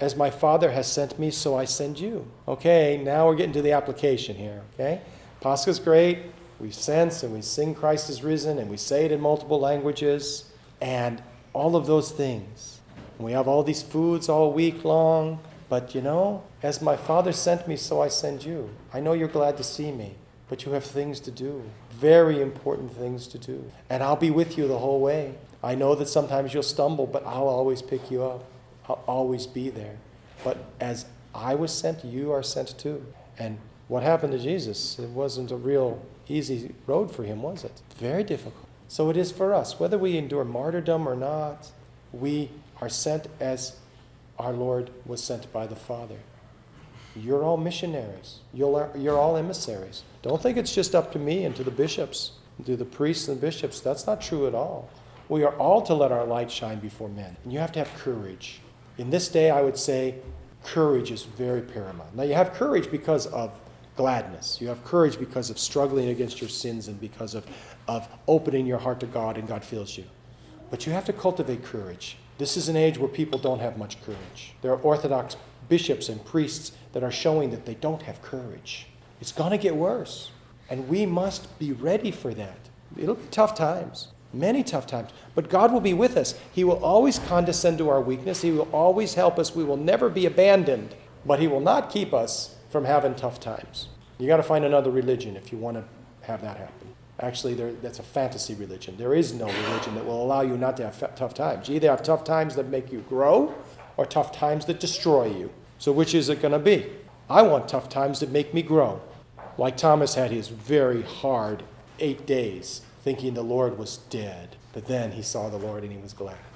As my Father has sent me, so I send you. Okay, now we're getting to the application here, okay? Pascha's great. We sense and we sing Christ is risen, and we say it in multiple languages, and all of those things. And we have all these foods all week long, but as my Father sent me, so I send you. I know you're glad to see me, but you have things to do, very important things to do. And I'll be with you the whole way. I know that sometimes you'll stumble, but I'll always pick you up. I'll always be there. But as I was sent, you are sent too. And what happened to Jesus? It wasn't a real easy road for him, was it? Very difficult. So it is for us. Whether we endure martyrdom or not, we are sent as our Lord was sent by the Father. You're all missionaries. You're all emissaries. Don't think it's just up to me and to the bishops, to the priests and bishops. That's not true at all. We are all to let our light shine before men. And you have to have courage. In this day, I would say courage is very paramount. Now, you have courage because of gladness. You have courage because of struggling against your sins and because of opening your heart to God and God fills you. But you have to cultivate courage. This is an age where people don't have much courage. There are Orthodox bishops and priests that are showing that they don't have courage. It's going to get worse. And we must be ready for that. It'll be tough times. Many tough times. But God will be with us. He will always condescend to our weakness. He will always help us. We will never be abandoned. But he will not keep us from having tough times. You got to find another religion if you want to have that happen. Actually, that's a fantasy religion. There is no religion that will allow you not to have tough times. You either have tough times that make you grow or tough times that destroy you. So which is it going to be? I want tough times that make me grow. Like Thomas had his very hard 8 days thinking the Lord was dead. But then he saw the Lord and he was glad.